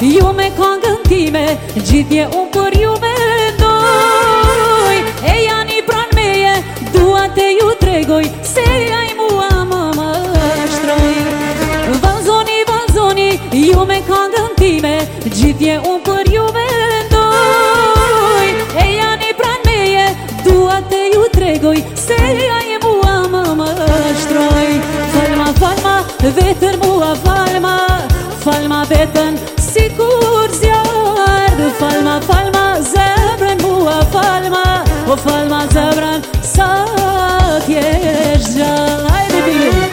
ju me këngën time, gjithje unë për ju mendoj. E janë i pran meje, dua te ju tregoj, se ja i mua më mashtroj. Valzoni, valzoni, ju me këngën time, gjithje unë për ju mendoj. E janë i pran meje, dua te ju tregoj, se ja i mua më mashtroj. Falma, falma, vetën mua falma, falma vetën si kur zjarë. Falma, falma, zemrën mua falma, o falma zemrën sa t'jesh gjallë. Hajde bili,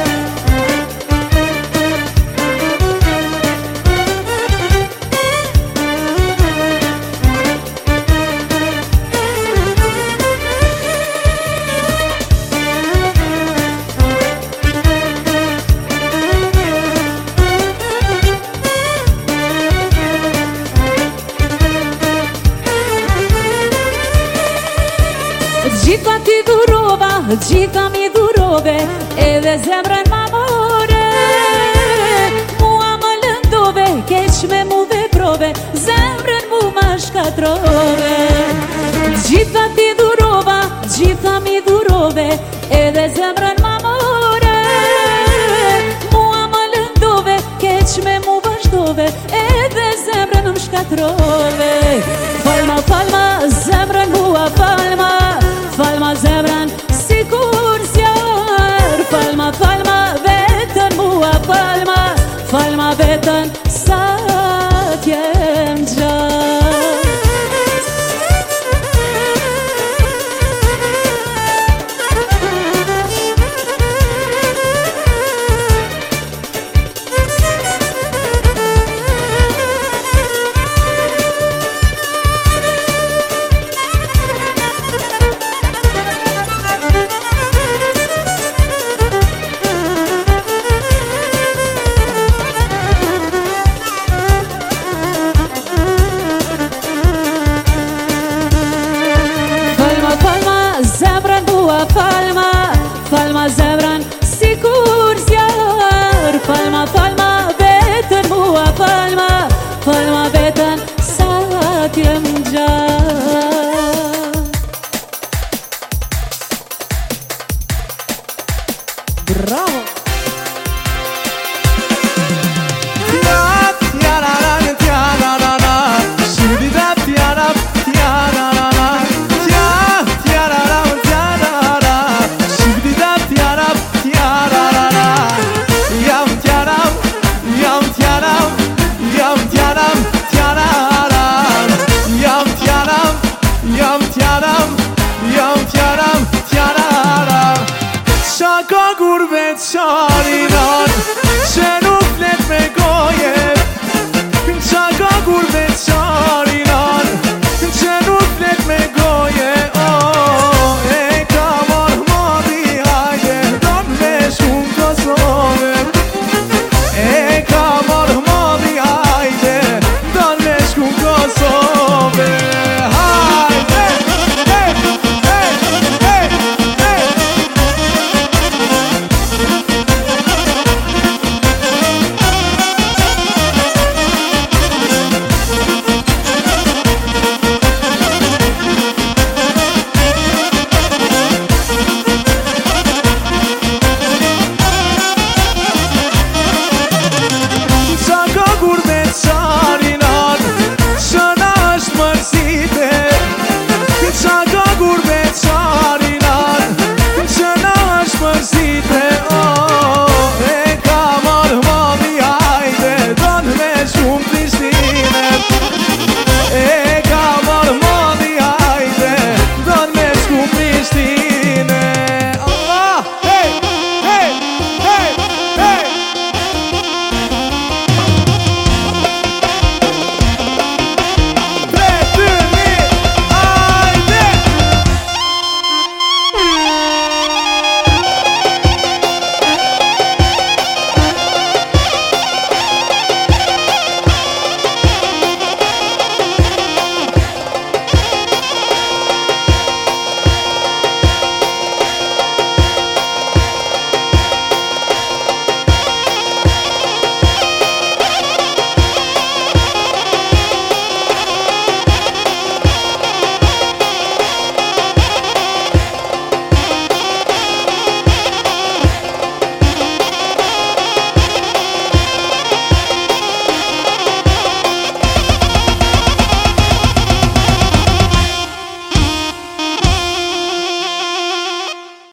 gjitha ti dhurova, gjitha mi dhurove, edhe zemrën ma more. Mua më lëndove, keq me mu veprove, zemrën mu ma shkatrove. Gjitha ti dhurova, gjitha mi dhurove, edhe zemrën ma more. Mua më lëndove, keq me mu vazhdove, edhe zemrën më shkatrove. Falma, falma, zemrën mua falma, falma zemrën si kur zjarë. Falma, falma, vetën mua falma, falma vetën sa t'jem gjallë. Falma, falma zemrën si kur zjarë. Falma, falma, vetën mua falma, falma vetën sa t'jem gjallë. Bravo! Shaka gurbet sharinan